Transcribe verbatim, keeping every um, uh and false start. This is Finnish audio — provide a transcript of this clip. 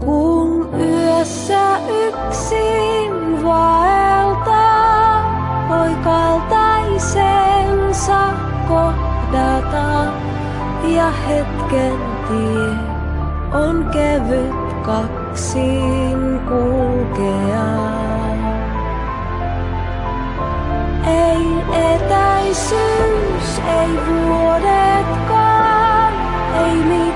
Kun yössä yksin vaeltaa, voi kaltaisensa kohdata. Ja hetken tie on kevyt kaksin kulkea. Ei etäisyys, ei vuodetkaan, ei mitään.